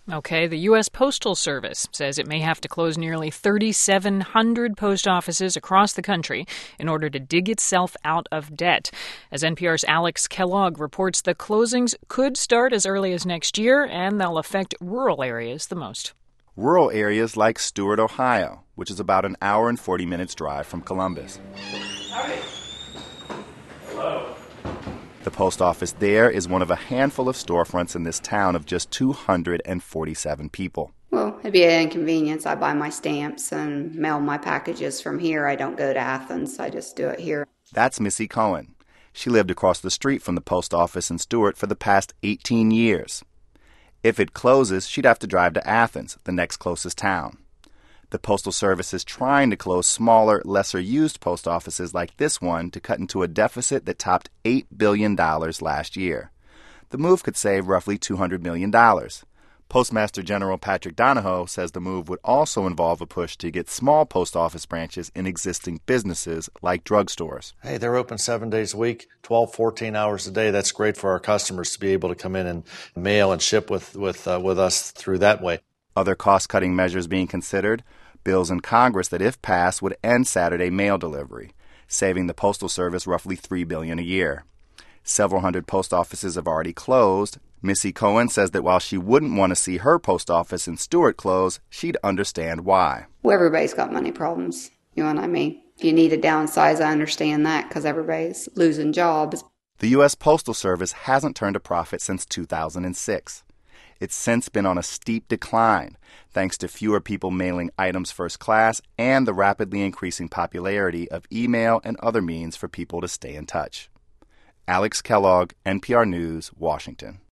Okay, the U.S. Postal Service says it may have to close nearly 3,700 post offices across the country in order to dig itself out of debt. As NPR's Alex Kellogg reports, the closings could start as early as next year, and they'll affect rural areas the most. Rural areas like Stuart, Ohio, which is about an hour and 40 minutes drive from Columbus. Howdy. Hello. The post office there is one of a handful of storefronts in this town of just 247 people. Well, it'd be an inconvenience. I buy my stamps and mail my packages from here. I don't go to Athens. I just do it here. That's Missy Cohen. She lived across the street from the post office in Stuart for the past 18 years. If it closes, she'd have to drive to Athens, the next closest town. The Postal Service is trying to close smaller, lesser-used post offices like this one to cut into a deficit that topped $8 billion last year. The move could save roughly $200 million. Postmaster General Patrick Donahoe says the move would also involve a push to get small post office branches in existing businesses like drugstores. Hey, they're open 7 days a week, 12, 14 hours a day. That's great for our customers to be able to come in and mail and ship with us through that way. Other cost-cutting measures being considered, bills in Congress that, if passed, would end Saturday mail delivery, saving the Postal Service roughly $3 billion a year. Several hundred post offices have already closed. Missy Cohen says that while she wouldn't want to see her post office in Stuart close, she'd understand why. Well, everybody's got money problems. You know what I mean? If you need to downsize, I understand that because everybody's losing jobs. The U.S. Postal Service hasn't turned a profit since 2006. It's since been on a steep decline, thanks to fewer people mailing items first class and the rapidly increasing popularity of email and other means for people to stay in touch. Alex Kellogg, NPR News, Washington.